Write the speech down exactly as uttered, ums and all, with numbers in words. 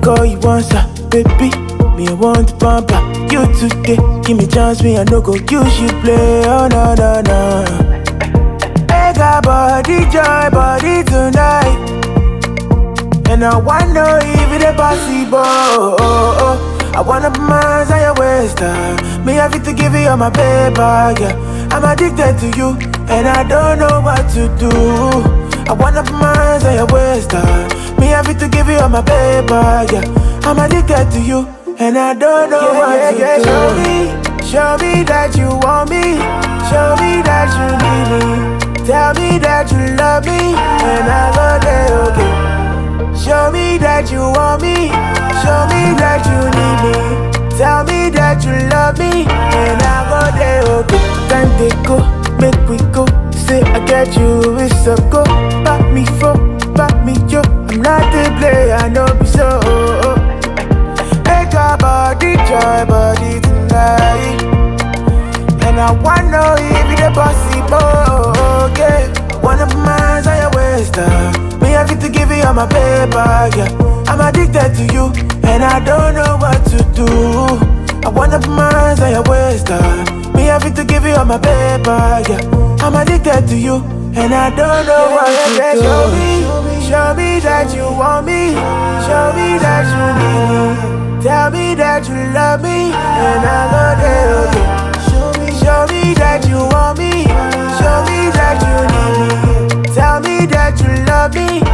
call you once, uh, baby. Me, I want to pamper you today. Give me chance, me, I no go use you play. Oh, no, no, no. I got body, joy, body tonight. And I wanna know if it's possible. Oh, oh, oh. I wanna put my hands on your waist, uh. Me, I have to give you all my paper, yeah. I'm addicted to you, and I don't know what to do. I wanna put my hands on your waist, uh. Me, I have to give you all my paper, yeah. I'm addicted to you, and I don't know yeah, what yeah, to yeah. do. Show me, show me that you want me. Show me that you need me. Tell me that you love me, and I go there, okay. Show me that you want me. Show me that you need me. Tell me that you love me, and I go there, okay. Time they go, make we go. Say I get you, it's a go. Back me for, back me yo. I'm not the player, I know me so. Make our body joy, body tonight. And I wanna know if it's possible, okay. One of my hands on your waist, uh. Me have to give you all my paper, yeah. I'm addicted to you, and I don't know what to do. I wanna put my hands on your waist, uh. Me have to give you all my paper, yeah. I'm addicted to you, and I don't know yeah, what yeah, to yeah. do. Show me, show me that you want me. Show me that you need me. Tell me that you love me, and I go there, okay. Show me, show me that you want me. Show me that you need me. Tell me that you love me,